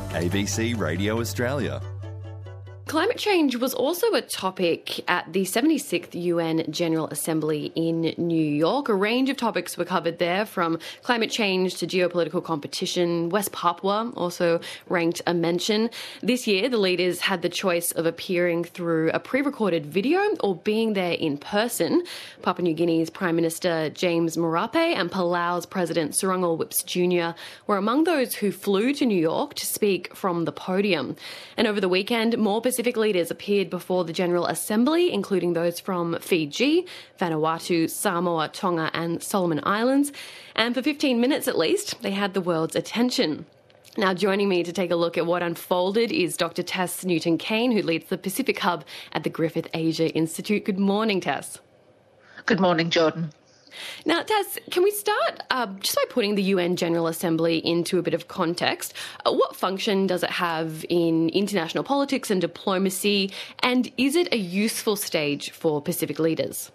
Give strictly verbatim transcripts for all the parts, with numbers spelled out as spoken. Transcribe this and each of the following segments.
A B C Radio Australia. Climate change was also a topic at the seventy-sixth U N General Assembly in New York. A range of topics were covered there, from climate change to geopolitical competition. West Papua also ranked a mention. This year, the leaders had the choice of appearing through a pre-recorded video or being there in person. Papua New Guinea's Prime Minister James Marape and Palau's President Surangul Whips Junior were among those who flew to New York to speak from the podium. And over the weekend, more Pacific leaders appeared before the General Assembly, including those from Fiji, Vanuatu, Samoa, Tonga and Solomon Islands. And for fifteen minutes at least, they had the world's attention. Now, joining me to take a look at what unfolded is Doctor Tess Newton-Cain, who leads the Pacific Hub at the Griffith Asia Institute. Good morning, Tess. Good morning, Jordan. Now, Tess, can we start uh, just by putting the U N General Assembly into a bit of context? Uh, what function does it have in international politics and diplomacy, and is it a useful stage for Pacific leaders?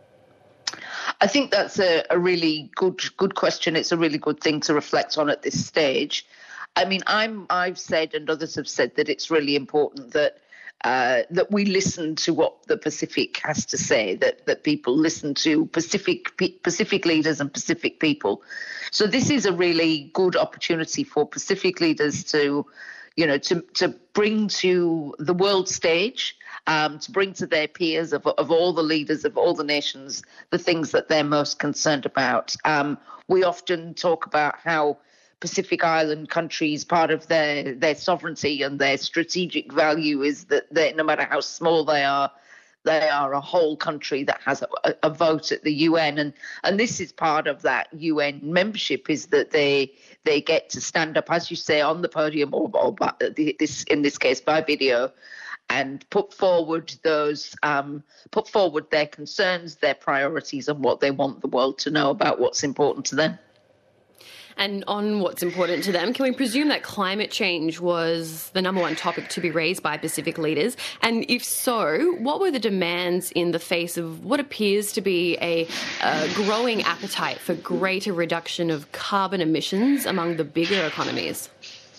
I think that's a, a really good good question. It's a really good thing to reflect on at this stage. I mean, I'm I've said, and others have said, that it's really important that Uh, that we listen to what the Pacific has to say, that, that people listen to Pacific Pacific leaders and Pacific people. So this is a really good opportunity for Pacific leaders to, you know, to, to bring to the world stage, um, to bring to their peers of, of all the leaders of all the nations the things that they're most concerned about. Um, we often talk about how Pacific Island countries, part of their, their sovereignty and their strategic value is that they, no matter how small they are, they are a whole country that has a, a vote at the U N. And, and this is part of that U N membership, is that they they get to stand up, as you say, on the podium or, or by, this, in this case by video, and put forward those, um, put forward their concerns, their priorities, and what they want the world to know about what's important to them. And on what's important to them, can we presume that climate change was the number one topic to be raised by Pacific leaders? And if so, what were the demands in the face of what appears to be a, a growing appetite for greater reduction of carbon emissions among the bigger economies?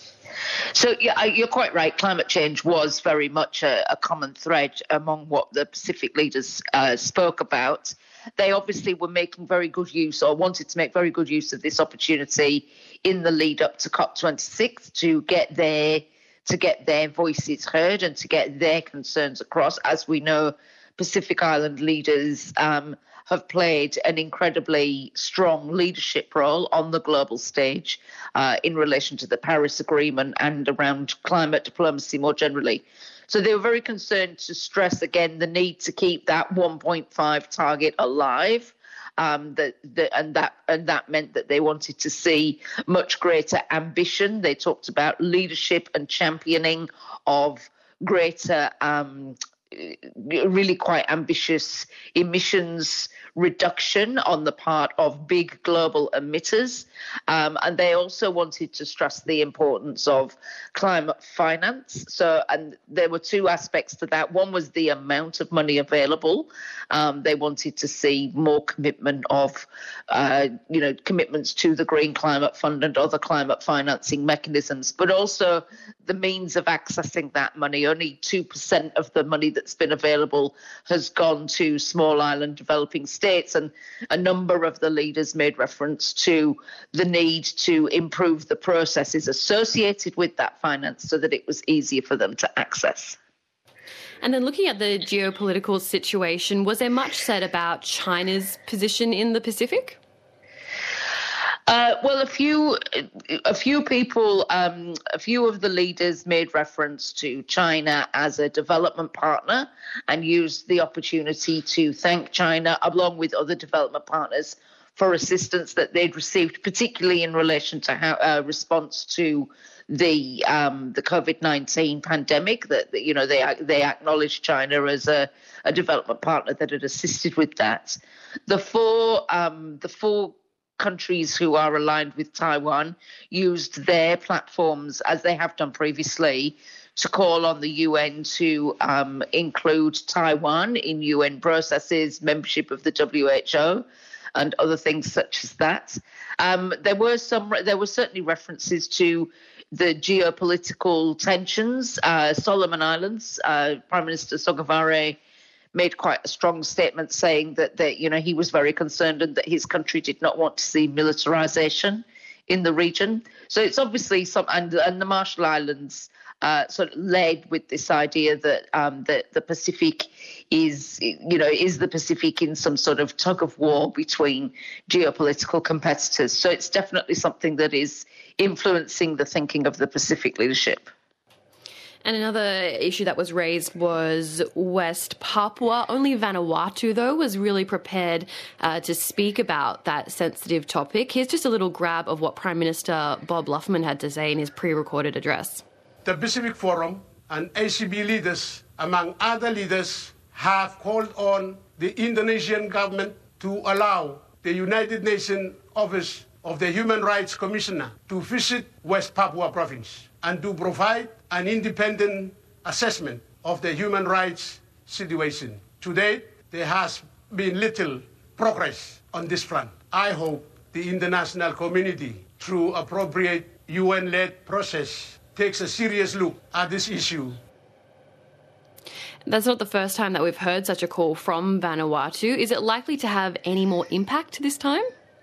So yeah, you're quite right. Climate change was very much a, a common thread among what the Pacific leaders uh, spoke about. They obviously were making very good use, or wanted to make very good use of this opportunity in the lead up to COP twenty-six to get their to get their voices heard and to get their concerns across. As we know, Pacific Island leaders um, have played an incredibly strong leadership role on the global stage uh, in relation to the Paris Agreement and around climate diplomacy more generally. So they were very concerned to stress again the need to keep that one point five target alive. Um, that, that and that and that meant that they wanted to see much greater ambition. They talked about leadership and championing of greater, um, really quite ambitious emissions reduction on the part of big global emitters. Um, and they also wanted to stress the importance of climate finance. So, and there were two aspects to that. One was the amount of money available. Um, they wanted to see more commitment of, uh, you know, commitments to the Green Climate Fund and other climate financing mechanisms, but also the means of accessing that money. Only two percent of the money that's been available has gone to small island developing states. And a number of the leaders made reference to the need to improve the processes associated with that finance so that it was easier for them to access. And then looking at the geopolitical situation, was there much said about China's position in the Pacific? Uh, well, a few, a few people, um, a few of the leaders made reference to China as a development partner and used the opportunity to thank China, along with other development partners, for assistance that they'd received, particularly in relation to how uh, response to the um, the COVID nineteen pandemic. That, that you know they they acknowledged China as a, a development partner that had assisted with that. The four um, the four. countries who are aligned with Taiwan used their platforms, as they have done previously, to call on the U N to um, include Taiwan in U N processes, membership of the W H O, and other things such as that. Um, there were some. There were certainly references to the geopolitical tensions. Uh, Solomon Islands, uh, Prime Minister Sogavare made quite a strong statement saying that, that, you know, he was very concerned and that his country did not want to see militarization in the region. So it's obviously some, and, and the Marshall Islands uh, sort of led with this idea that um, that the Pacific is, you know, is the Pacific in some sort of tug of war between geopolitical competitors. So it's definitely something that is influencing the thinking of the Pacific leadership. And another issue that was raised was West Papua. Only Vanuatu, though, was really prepared uh, to speak about that sensitive topic. Here's just a little grab of what Prime Minister Bob Luffman had to say in his pre-recorded address. The Pacific Forum and A C B leaders, among other leaders, have called on the Indonesian government to allow the United Nations Office of the Human Rights Commissioner to visit West Papua province and to provide an independent assessment of the human rights situation. To date, there has been little progress on this front. I hope the international community, through appropriate U N-led process, takes a serious look at this issue. That's not the first time that we've heard such a call from Vanuatu. Is it likely to have any more impact this time?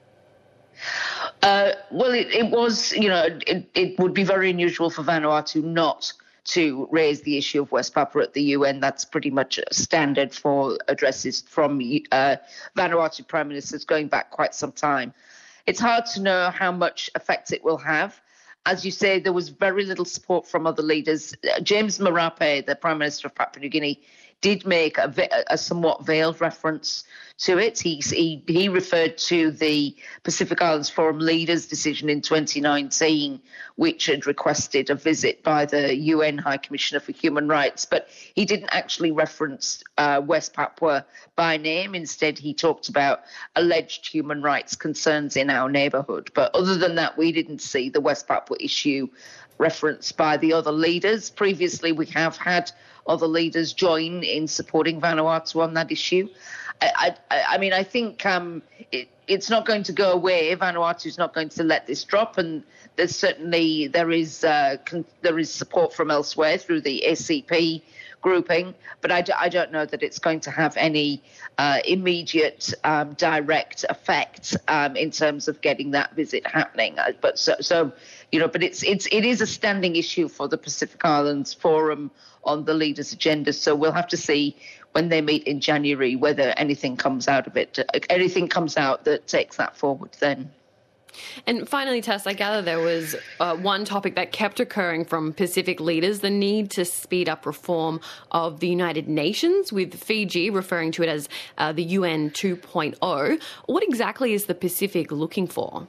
Uh, well, it, it was, you know, it, it would be very unusual for Vanuatu not to raise the issue of West Papua at the U N. That's pretty much standard for addresses from uh, Vanuatu prime ministers going back quite some time. It's hard to know how much effect it will have. As you say, there was very little support from other leaders. James Marape, the Prime Minister of Papua New Guinea, did make a, a somewhat veiled reference to it. He, he, he referred to the Pacific Islands Forum leaders' decision in twenty nineteen, which had requested a visit by the U N High Commissioner for Human Rights, but he didn't actually reference uh, West Papua by name. Instead, he talked about alleged human rights concerns in our neighbourhood. But other than that, we didn't see the West Papua issue referenced by the other leaders. Previously, we have had other leaders join in supporting Vanuatu on that issue. I, I, I mean, I think um, it, it's not going to go away. Vanuatu is not going to let this drop, and there's certainly there is uh, con- there is support from elsewhere through the A C P grouping, but I, d- I don't know that it's going to have any uh, immediate um, direct effect um, in terms of getting that visit happening. Uh, but so, so you know, but it's it's it is a standing issue for the Pacific Islands Forum on the leaders' agenda. So we'll have to see when they meet in January whether anything comes out of it, anything comes out that takes that forward then. And finally, Tess, I gather there was uh, one topic that kept occurring from Pacific leaders, the need to speed up reform of the United Nations, with Fiji referring to it as uh, the U N two point oh. What exactly is the Pacific looking for?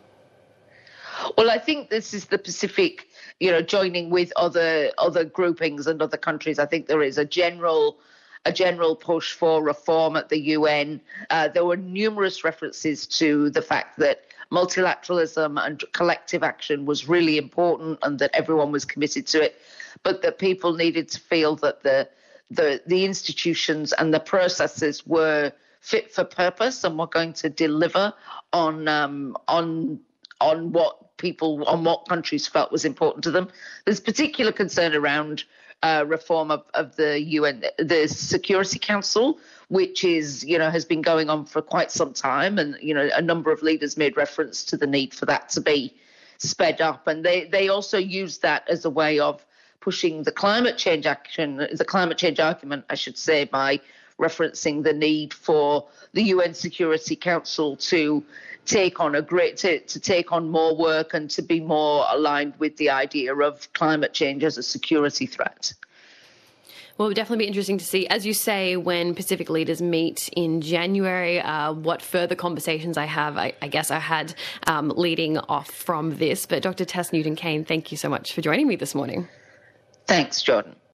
Well, I think this is the Pacific, you know, joining with other other groupings and other countries. I think there is a general a general push for reform at the U N. Uh, there were numerous references to the fact that multilateralism and collective action was really important and that everyone was committed to it, but that people needed to feel that the the, the institutions and the processes were fit for purpose and were going to deliver on um, on on what people, on what countries felt was important to them. There's particular concern around uh, reform of, of the U N, the Security Council, which is, you know, has been going on for quite some time. And, you know, a number of leaders made reference to the need for that to be sped up. And they, they also used that as a way of pushing the climate change action, the climate change argument, I should say, by referencing the need for the U N Security Council to take on a great to, to take on more work and to be more aligned with the idea of climate change as a security threat. Well, it would definitely be interesting to see, as you say, when Pacific leaders meet in January, uh, what further conversations I have, I, I guess I had um, leading off from this. But Doctor Tess Newton-Cain, thank you so much for joining me this morning. Thanks, Jordan.